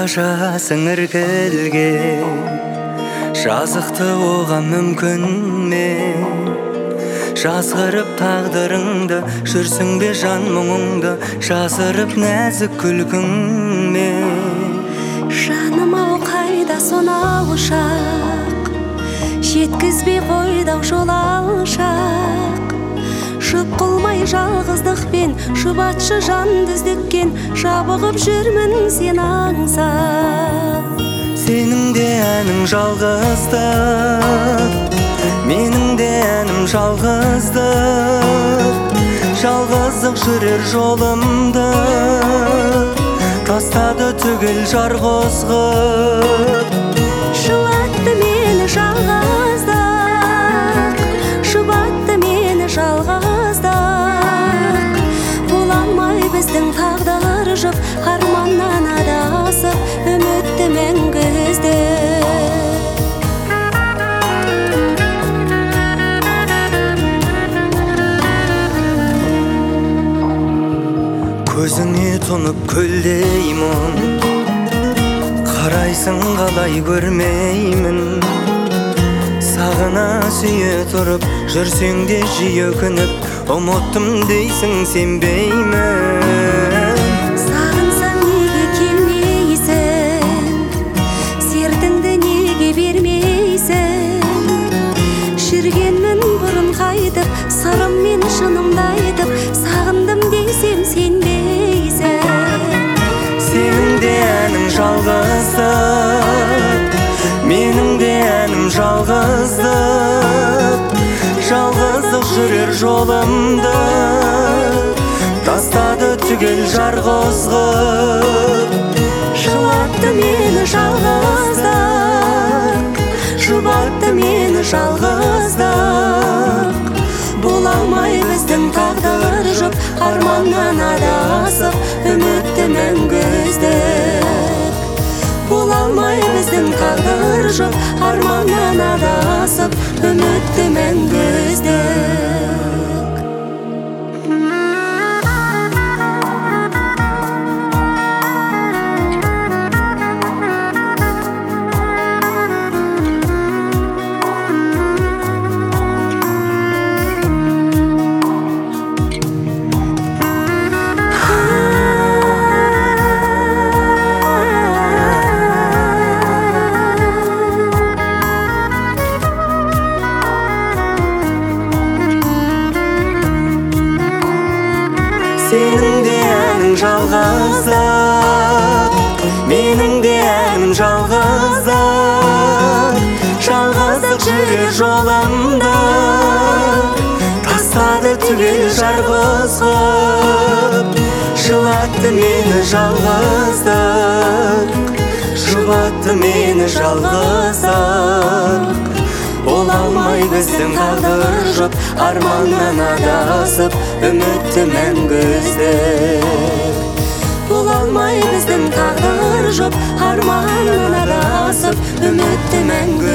жашасың іркілген, жазықты оған мүмкін ме? Жазғырып тағдырыңды, жүрсің бе жан мұңыңды, жасырып нәзік күлкіңме? Жаным-ау, қайда сонау ұшақ, жеткізбей қойдау жол алшақ. Жұп қылмай жалғыздықпен, жұбатшы жанды үздіккен, жабығып жүрмін сен аңсап. Сенің де әнің жалғыздық, менің де әнім жалғыздық. Жалғыздық жүрер жолымды, тастады түгел жар қозғап. Жұбатты мені жалғыздық, жұбатты мені жалғыздық. Бола алмай біздің тағдыр жұп, арманнан адасып, үмітті мәңгі іздеп. Көзіңе тұнып көлдеймін, қарайсың қалай көрмеймін. Сағына сүйе тұрып, жүрсең де жиі өкініп, ұмыттым дейсің сенбеймін. Сағынсаң неге келмейсің, сертіңді неге бермейсің? Жүргенмін бұрын қайтып, сырым мен шынымды айтып, сағындым дейсем сенбейсің. Сенің де әнің жалғыздық, менің де әнім жалғыздық. Жалғыздық жүрер жолымды, тастады түгел жар қозғап. Жылатты мені жалғыздық, жұбатты мені жалғыздық. Бола алмай біздің тағдыр жұп, арманнан адасып, үмітті мәңгі іздеп. Бола алмай біздің тағдыр жұп, арманнан адасып, үмітті мәңгі іздеп. Сенің де әнің жалғыздық, менің де әнім жалғыздық. Жалғыздық жүрер жолымды, тастады түгел жар қозғап. Жылатты мені жалғыздық, жұбатты мені жалғыздық. Бола алмай біздің тағдыр жұп, арманнан адасып, үмітті мәңгі іздеп. Бола алмай біздің тағдыр жұп, арманнан адасып, үмітті мәңгі